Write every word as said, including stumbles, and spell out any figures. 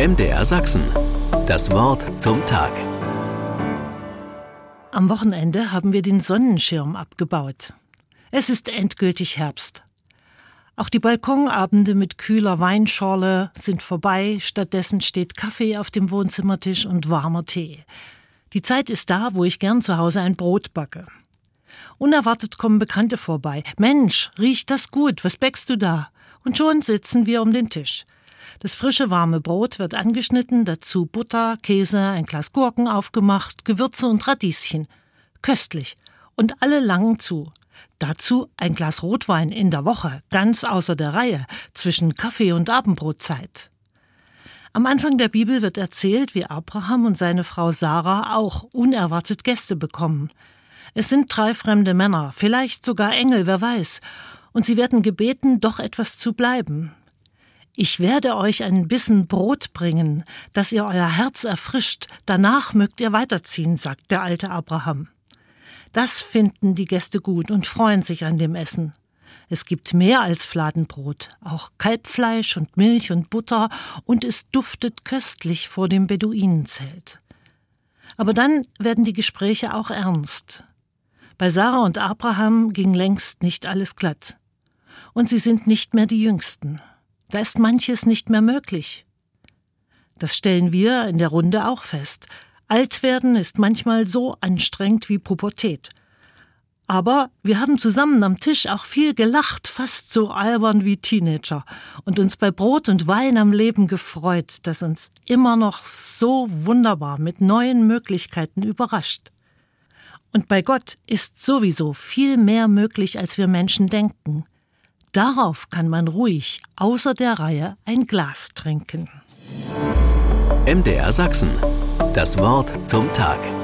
M D R Sachsen. Das Wort zum Tag. Am Wochenende haben wir den Sonnenschirm abgebaut. Es ist endgültig Herbst. Auch die Balkonabende mit kühler Weinschorle sind vorbei. Stattdessen steht Kaffee auf dem Wohnzimmertisch und warmer Tee. Die Zeit ist da, wo ich gern zu Hause ein Brot backe. Unerwartet kommen Bekannte vorbei. Mensch, riecht das gut, was bäckst du da? Und schon sitzen wir um den Tisch. Das frische, warme Brot wird angeschnitten, dazu Butter, Käse, ein Glas Gurken aufgemacht, Gewürze und Radieschen. Köstlich. Und alle langen zu. Dazu ein Glas Rotwein in der Woche, ganz außer der Reihe, zwischen Kaffee- und Abendbrotzeit. Am Anfang der Bibel wird erzählt, wie Abraham und seine Frau Sarah auch unerwartet Gäste bekommen. Es sind drei fremde Männer, vielleicht sogar Engel, wer weiß. Und sie werden gebeten, doch etwas zu bleiben. Ich werde euch ein Bissen Brot bringen, dass ihr euer Herz erfrischt, danach mögt ihr weiterziehen, sagt der alte Abraham. Das finden die Gäste gut und freuen sich an dem Essen. Es gibt mehr als Fladenbrot, auch Kalbfleisch und Milch und Butter, und es duftet köstlich vor dem Beduinenzelt. Aber dann werden die Gespräche auch ernst. Bei Sarah und Abraham ging längst nicht alles glatt. Und sie sind nicht mehr die Jüngsten. Da ist manches nicht mehr möglich. Das stellen wir in der Runde auch fest. Altwerden ist manchmal so anstrengend wie Pubertät. Aber wir haben zusammen am Tisch auch viel gelacht, fast so albern wie Teenager, und uns bei Brot und Wein am Leben gefreut, das uns immer noch so wunderbar mit neuen Möglichkeiten überrascht. Und bei Gott ist sowieso viel mehr möglich, als wir Menschen denken. Darauf kann man ruhig außer der Reihe ein Glas trinken. M D R Sachsen. Das Wort zum Tag.